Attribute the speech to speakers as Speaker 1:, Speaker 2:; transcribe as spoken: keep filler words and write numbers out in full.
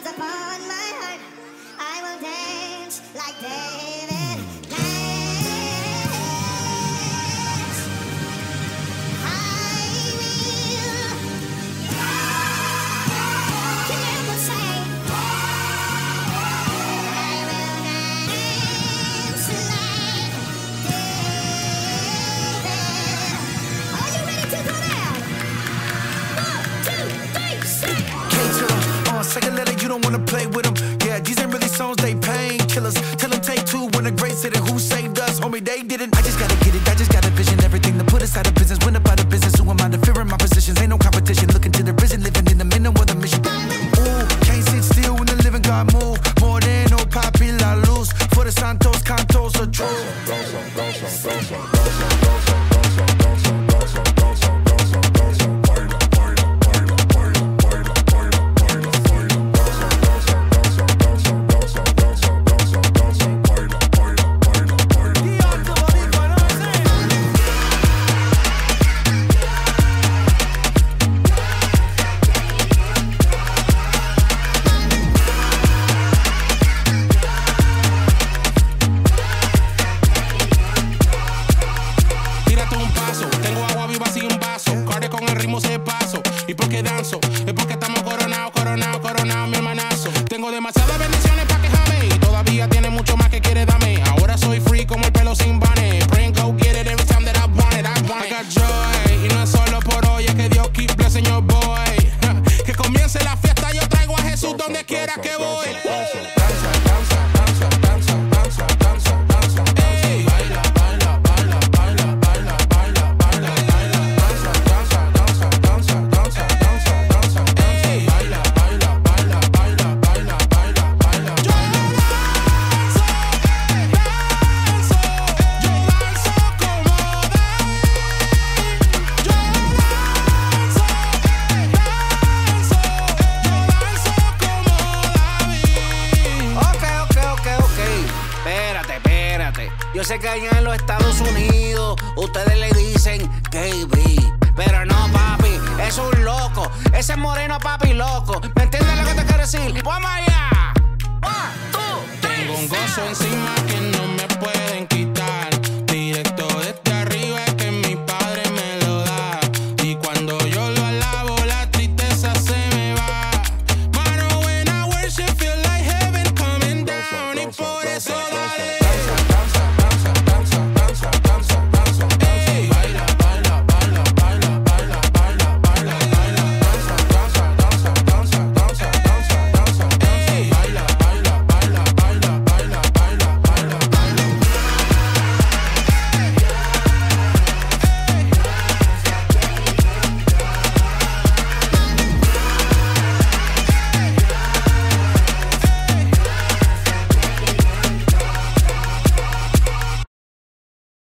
Speaker 1: hands upon my heart. I will dance like David. Dance. I will. Can you ever say? I will dance like David. Are you ready to go down? One, two, three, six.
Speaker 2: Second letter, you don't wanna play with them. Yeah, these ain't really songs, they painkillers. Tell them take two when the great said it. Who saved us? Homie, they didn't. I just gotta get it, I just got a vision. Everything to put us out of business. Went up out of business, who am I to fear in my positions? Ain't no competition, looking to the prison, living in the middle of the mission. Ooh, can't sit still when the living God move. More than no papi la luz. For the Santos, Cantos, or true.
Speaker 3: Es porque estamos coronados, coronados, coronados, mi hermanazo. Tengo demasiadas bendiciones pa' quejarme y todavía tiene mucho más que quiere darme. Ahora soy free como el pelo sin bane. Pray and go get it every time that I want it, I want it. I got joy y no es solo por hoy, es que Dios keep blessing your boy. Que comience la fiesta, yo traigo a Jesús donde quiera que voy. Danza, danza, danza, danza, danza, danza, danza, danza. Ey, baila, baila, baila, baila, baila, baila, baila, baila. Danza, danza, danza, danza, danza, danza, danza. Ey, baila, baila, baila, baila, baila, baila, baila. Yo danzo, danzo, yo danzo como David. Yo danzo, danzo, yo danzo como David.
Speaker 4: Ok, ok, ok, ok. Espérate, espérate. Yo sé que allá en los Estados Unidos ustedes le dicen K B, pero no, papi, es un loco. Ese moreno, papi, loco. ¿Me entiendes lo que te quiero decir? ¡Vamos allá! One, two, three,
Speaker 3: Tengo un gozo encima que no me pueden